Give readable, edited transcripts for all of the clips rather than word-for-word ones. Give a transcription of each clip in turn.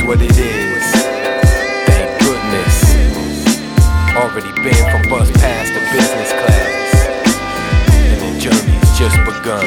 what it is. Thank goodness. Already been from bus past to business class, and the journey's just begun.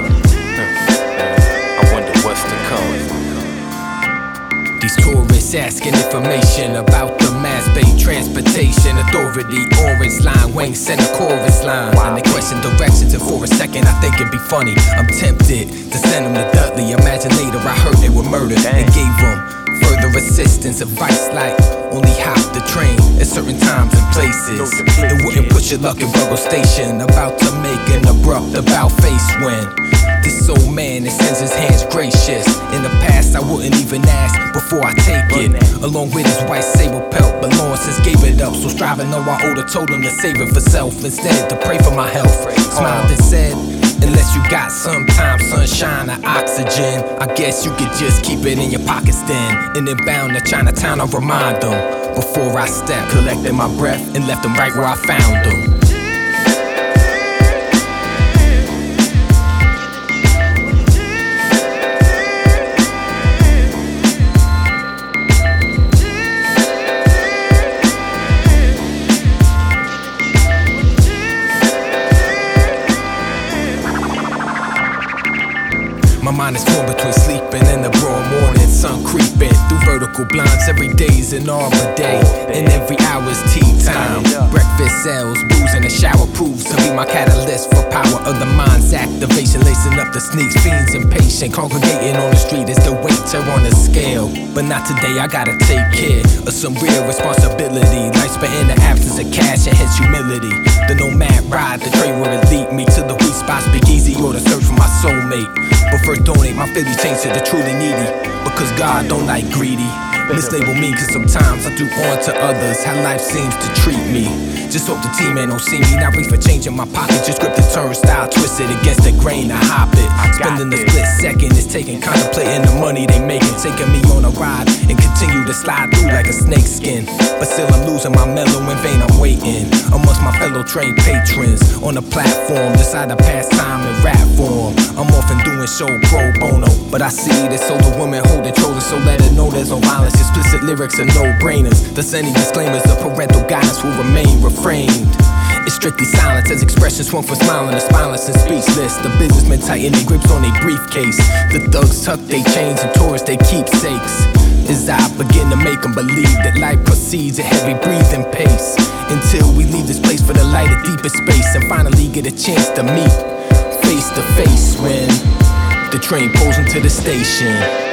I wonder what's to come. These tourists asking information about the Mass Bay Transportation Authority. Orange line, Wayne sent a chorus line, and they question directions, and for a second I think it'd be funny. I'm tempted to send them to Dudley. Imagine later I heard they were murdered and gave them further assistance, advice like only hop the train at certain times and places. It wouldn't put your luck in Virgo Station. About to make an abrupt about face when this old man extends his hands gracious. In the past I wouldn't even ask before I take it, along with his white sable pelt, but Lord since gave it up. So striving though I older told him to save it for self instead to pray for my health. Smiled and said, unless you got some time, sunshine or oxygen, I guess you could just keep it in your pockets then. And then bound to Chinatown, I'll remind them before I stepped, collected my breath and left them right where I found them. My mind is torn between sleeping and the broad morning sun creeping through vertical blinds. Every day's an Arbor Day, and every hour's tea time. Breakfast sells, booze in the shower proves to be my catalyst for power of the mind's activation. Lacing up the sneaks, fiends impatient, congregating on the street is the waiter on the scale. But not today, I gotta take care of some real responsibility. Life spent in the absence of cash and hence humility. The nomad ride, the train where it lead me to the weak spot. Speak easy or the search for my soulmate. But first donate my Philly chains to the truly needy, because God don't like greedy. Mislabel me cause sometimes I do unto others how life seems to treat me. Just hope the team ain't don't see me. Not reach for change in my pocket, just grip the turnstile, twist it against the grain, I hop it. Spending the split second is taking, contemplating the money they making. Taking me on a ride and continue to slide through like a snake skin. But still I'm losing my mellow, in vain I'm waiting amongst my fellow trained patrons on the platform. Decide to pass time in rap form. I'm often doing show pro bono, but I see this older woman holding children, so let her know there's no violence. Explicit lyrics are no-brainers. Thus any disclaimers of parental guidance will remain refrained. It's strictly silence as expressions swung for smiling, the spineless and speechless. The businessmen tighten their grips on their briefcase. The thugs tuck their chains and tourists their keepsakes. As I begin to make them believe that life proceeds at heavy breathing pace, until we leave this place for the light of deeper space and finally get a chance to meet face to face when the train pulls into the station.